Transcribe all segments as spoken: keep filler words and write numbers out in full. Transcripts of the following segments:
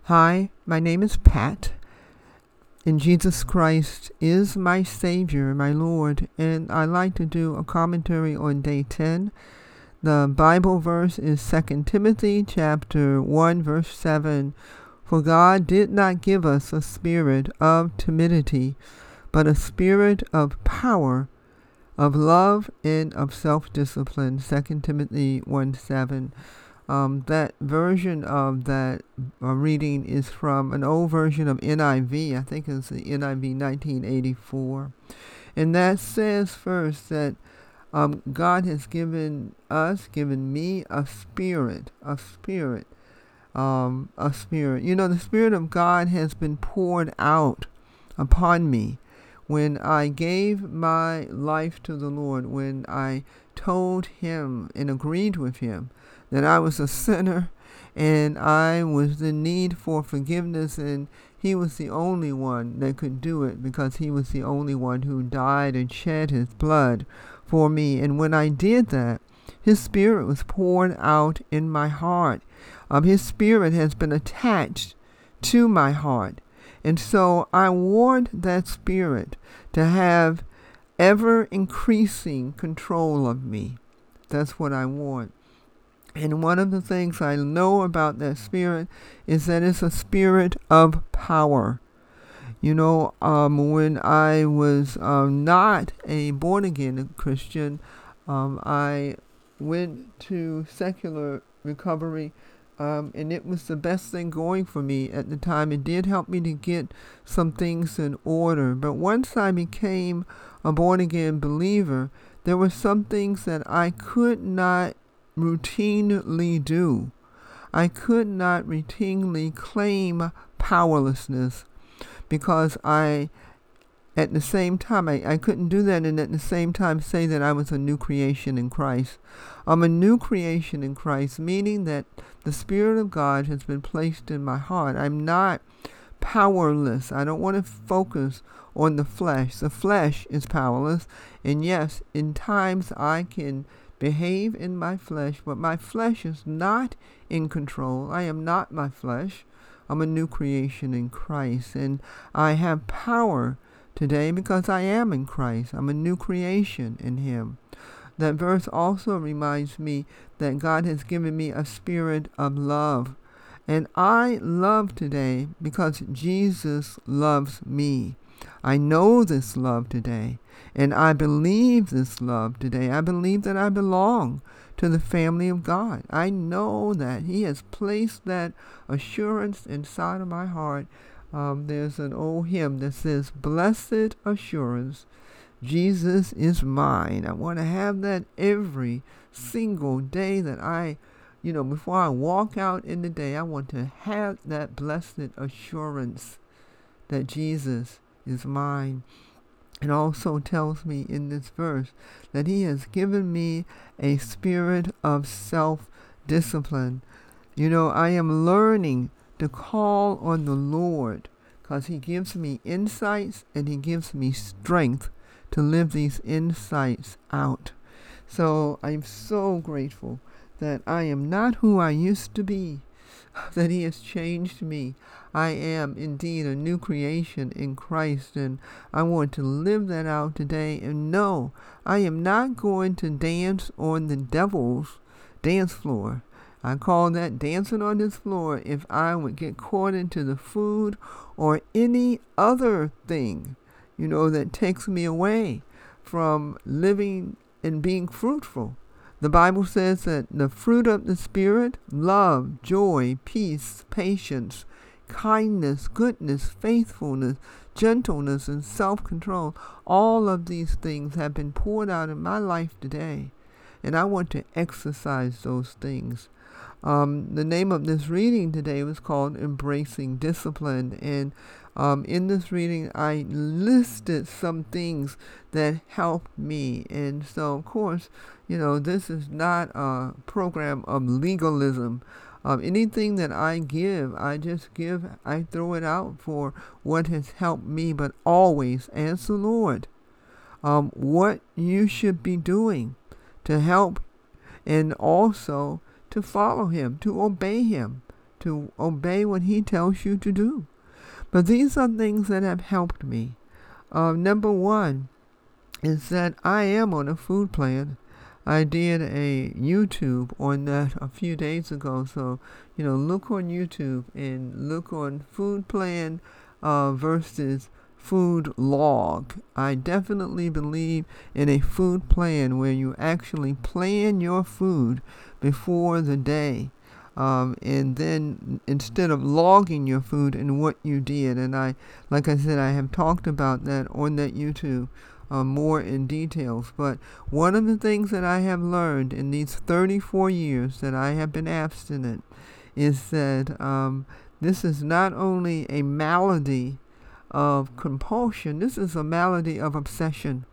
Hi, my name is Pat, and Jesus Christ is my Savior, my Lord, and I'd like to do a commentary on day ten. The Bible verse is Second Timothy chapter one, verse seven. For God did not give us a spirit of timidity, but a spirit of power, of love, and of self-discipline. Second Timothy one, seven. Um, that version of that uh, reading is from an old version of N I V. I think it's the N I V nineteen eighty-four. And that says first that um, God has given us, given me a spirit, a spirit, um, a spirit. You know, the Spirit of God has been poured out upon me when I gave my life to the Lord, when I told Him and agreed with Him that I was a sinner and I was in need for forgiveness, and He was the only one that could do it because He was the only one who died and shed His blood for me. And when I did that, His Spirit was poured out in my heart. Um, His Spirit has been attached to my heart. And so I want that Spirit to have ever increasing control of me. That's what I want. And one of the things I know about that Spirit is that it's a spirit of power. You know, um, when I was um, not a born-again Christian, um, I went to secular recovery, um, and it was the best thing going for me at the time. It did help me to get some things in order. But once I became a born-again believer, there were some things that I could not routinely do. I could not routinely claim powerlessness because I, at the same time, I, I couldn't do that and at the same time say that I was a new creation in Christ. I'm a new creation in Christ, meaning that the Spirit of God has been placed in my heart. I'm not powerless. I don't want to focus on the flesh. The flesh is powerless, and yes, in times I can behave in my flesh, but my flesh is not in control. I am not my flesh. I'm a new creation in Christ, and I have power today because I am in Christ. I'm a new creation in Him. That verse also reminds me that God has given me a spirit of love, and I love today because Jesus loves me. I know this love today, and I believe this love today. I believe that I belong to the family of God. I know that He has placed that assurance inside of my heart. Um, there's an old hymn that says, "Blessed assurance, Jesus is mine." I want to have that every single day that I, you know, before I walk out in the day, I want to have that blessed assurance that Jesus is mine. It also tells me in this verse that He has given me a spirit of self-discipline. You know, I am learning to call on the Lord because He gives me insights and He gives me strength to live these insights out. So I'm so grateful that I am not who I used to be, that He has changed me. I am indeed a new creation in Christ, and I want to live that out today. And no, I am not going to dance on the devil's dance floor. I call that dancing on this floor if I would get caught into the food or any other thing, you know, that takes me away from living and being fruitful. The Bible says that the fruit of the Spirit, love, joy, peace, patience, kindness, goodness, faithfulness, gentleness, and self-control, all of these things have been poured out in my life today, and I want to exercise those things. Um, the name of this reading today was called Embracing Discipline, and um, in this reading I listed some things that helped me. And so, of course, you know, this is not a program of legalism. Um, anything that I give, I just give, I throw it out for what has helped me, but always ask the Lord um, what you should be doing to help, and also to follow Him, to obey Him, to obey what he tells you to do. But these are things that have helped me. Uh, number one is that I am on a food plan. I did a YouTube on that a few days ago. So, you know, look on YouTube and look on food plan uh, versus food log. I definitely believe in a food plan where you actually plan your food before the day. Um, and then instead of logging your food and what you did, and I, like I said, I have talked about that on that YouTube uh, more in details. But one of the things that I have learned in these thirty-four years that I have been abstinent is that um, this is not only a malady of compulsion, this is a malady of obsession.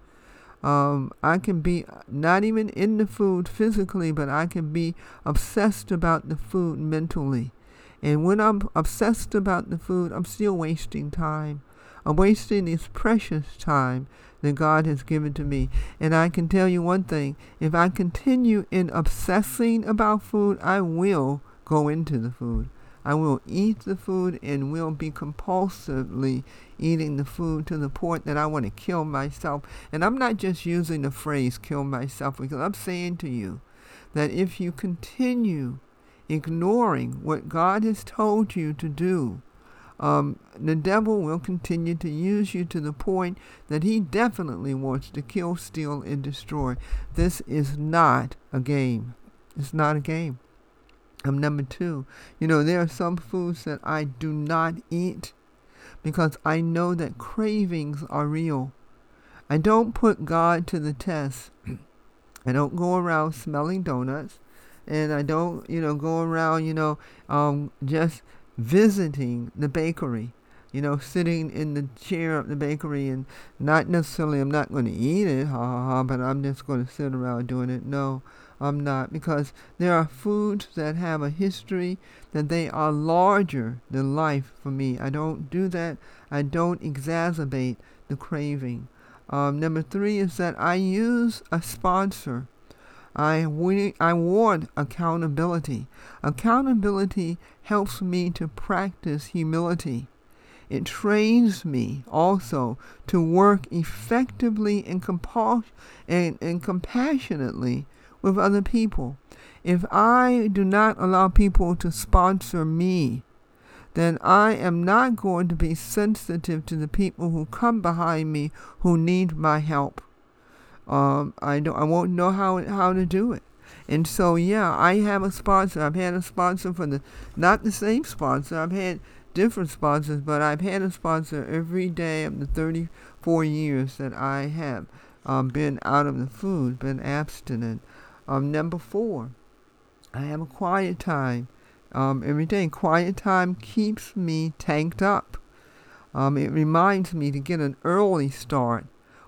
Um, I can be not even in the food physically, but I can be obsessed about the food mentally. And when I'm obsessed about the food, I'm still wasting time. I'm wasting this precious time that God has given to me. And I can tell you one thing, if I continue in obsessing about food, I will go into the food. I will eat the food and will be compulsively eating the food to the point that I want to kill myself. And I'm not just using the phrase kill myself, because I'm saying to you that if you continue ignoring what God has told you to do, um, the devil will continue to use you to the point that he definitely wants to kill, steal, and destroy. This is not a game. It's not a game. Um, number two, you know, there are some foods that I do not eat because I know that cravings are real. I don't put God to the test. I don't go around smelling donuts, and I don't, you know, go around, you know, um, just visiting the bakery, you know, sitting in the chair of the bakery and not necessarily, I'm not going to eat it, ha ha ha, but I'm just going to sit around doing it. No. I'm not, because there are foods that have a history that they are larger than life for me. I don't do that. I don't exacerbate the craving. Um, number three is that I use a sponsor. I, we, I want accountability. Accountability helps me to practice humility. It trains me also to work effectively and, compul- and, and compassionately with other people. If I do not allow people to sponsor me, then I am not going to be sensitive to the people who come behind me who need my help. Um, I don't. I won't know how how to do it. And so, yeah, I have a sponsor. I've had a sponsor for the, not the same sponsor. I've had different sponsors, but I've had a sponsor every day of the thirty-four years that I have um, been out of the food, been abstinent. Um, number four, I have a quiet time um, every day. Quiet time keeps me tanked up. Um, it reminds me to get an early start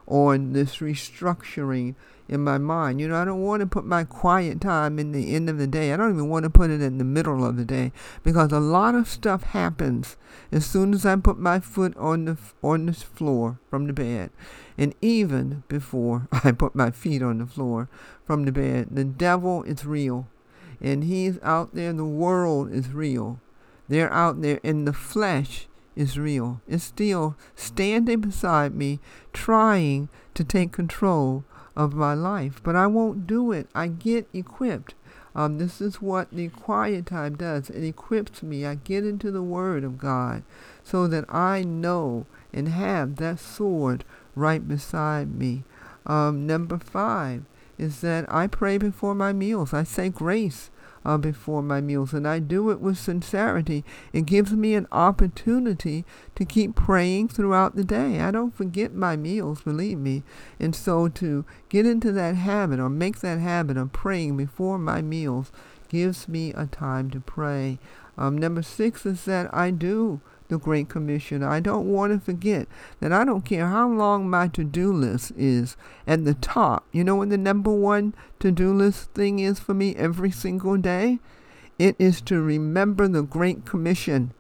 on this restructuring in my mind. You know, I don't want to put my quiet time in the end of the day. I don't even want to put it in the middle of the day, because a lot of stuff happens as soon as I put my foot on the on the floor from the bed. And even before I put my feet on the floor from the bed, the devil is real. And he's out there. The world is real. They're out there, and the flesh is real. It's still standing beside me, trying to take control of my life. But I won't do it. I get equipped. Um, this is what the quiet time does. It equips me. I get into the Word of God so that I know and have that sword right beside me. Um, number five is that I pray before my meals. I say grace uh, before my meals, and I do it with sincerity. It gives me an opportunity to keep praying throughout the day. I don't forget my meals, believe me. And so to get into that habit, or make that habit of praying before my meals, gives me a time to pray. Um, number six is that I do the Great Commission. I don't want to forget that I don't care how long my to-do list is. At the top, you know what the number one to-do list thing is for me every single day? It is to remember the Great Commission.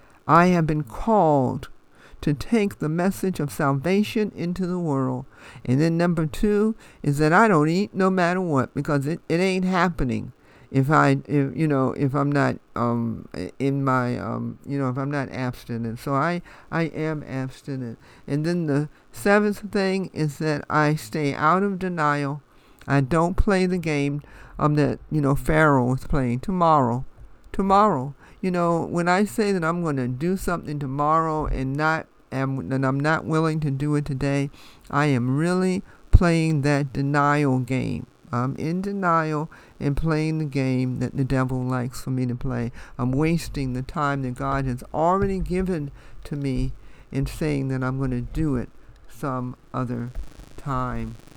I have been called to take the message of salvation into the world. And then number two is that I don't eat no matter what, because it, it ain't happening if I, if, you know, if I'm not um, in my, um, you know, if I'm not abstinent. So I, I am abstinent. And then the seventh thing is that I stay out of denial. I don't play the game um, that, you know, Pharaoh was playing. Tomorrow. Tomorrow. You know, when I say that I'm going to do something tomorrow and not, and, and I'm not willing to do it today, I am really playing that denial game. I'm in denial and playing the game that the devil likes for me to play. I'm wasting the time that God has already given to me in saying that I'm going to do it some other time.